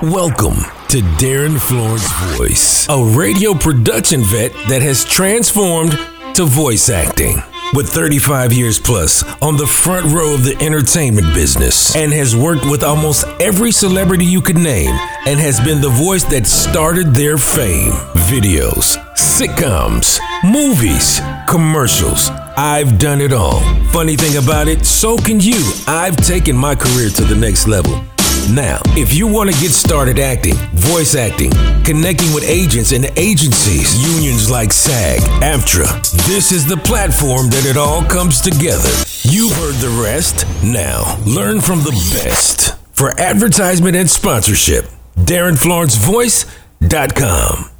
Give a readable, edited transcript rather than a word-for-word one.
Welcome to Darren Florence Voice, a radio production vet that has transformed to voice acting. With 35 years plus on the front row of the entertainment business and has worked with almost every celebrity you could name and has been the voice that started their fame. Videos, sitcoms, movies, commercials. I've done it all. Funny thing about it, so can you. I've taken my career to the next level. Now, if you want to get started acting, voice acting, connecting with agents and agencies, unions like SAG, AFTRA, this is the platform that it all comes together. You've heard the rest. Now, learn from the best. For advertisement and sponsorship, DarrenFlorenceVoice.com.